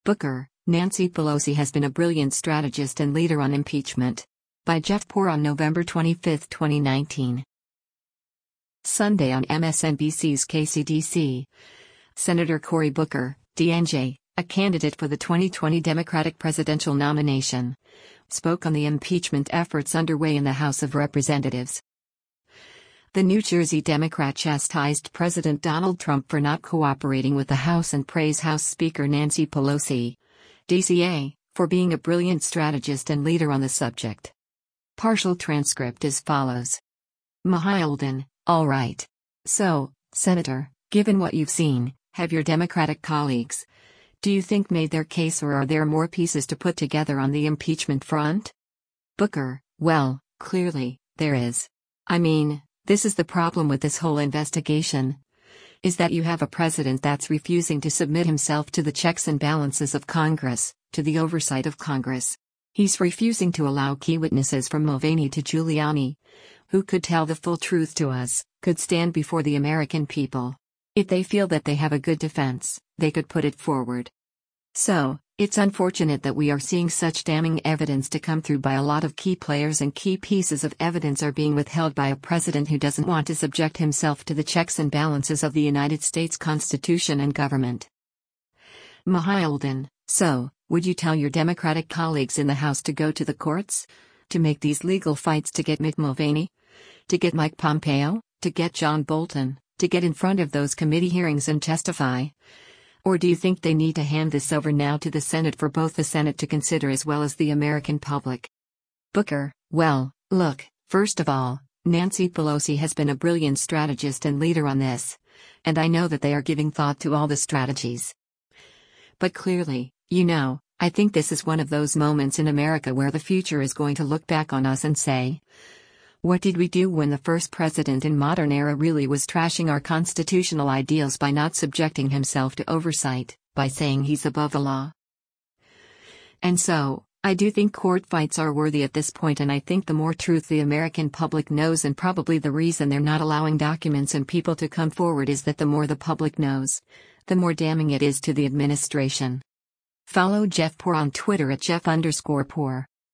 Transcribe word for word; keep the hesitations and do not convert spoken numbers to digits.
Booker, Nancy Pelosi has been a brilliant strategist and leader on impeachment. By Jeff Poor on November twenty-fifth, twenty nineteen. Sunday on M S N B C's K C D C. Senator Cory Booker, D N J, a candidate for the twenty twenty Democratic presidential nomination, spoke on the impeachment efforts underway in the House of Representatives. The New Jersey Democrat chastised President Donald Trump for not cooperating with the House and praised House Speaker Nancy Pelosi, D C A, for being a brilliant strategist and leader on the subject. Partial transcript as follows. Mahilden, all right. So, Senator, given what you've seen, have your Democratic colleagues, do you think, made their case, or are there more pieces to put together on the impeachment front? Booker, well, clearly, there is. I mean, this is the problem with this whole investigation, is that you have a president that's refusing to submit himself to the checks and balances of Congress, to the oversight of Congress. He's refusing to allow key witnesses from Mulvaney to Giuliani, who could tell the full truth to us, could stand before the American people. If they feel that they have a good defense, they could put it forward. So, it's unfortunate that we are seeing such damning evidence to come through by a lot of key players, and key pieces of evidence are being withheld by a president who doesn't want to subject himself to the checks and balances of the United States Constitution and government. Mahilden, so, would you tell your Democratic colleagues in the House to go to the courts? To make these legal fights to get Mick Mulvaney? To get Mike Pompeo? To get John Bolton? To get in front of those committee hearings and testify? Or do you think they need to hand this over now to the Senate for both the Senate to consider as well as the American public? Booker, well, look, first of all, Nancy Pelosi has been a brilliant strategist and leader on this, and I know that they are giving thought to all the strategies. But clearly, you know, I think this is one of those moments in America where the future is going to look back on us and say, what did we do when the first president in modern era really was trashing our constitutional ideals by not subjecting himself to oversight, by saying he's above the law? And so, I do think court fights are worthy at this point, and I think the more truth the American public knows, and probably the reason they're not allowing documents and people to come forward, is that the more the public knows, the more damning it is to the administration. Follow Jeff Poor on Twitter at Jeff underscore Poor.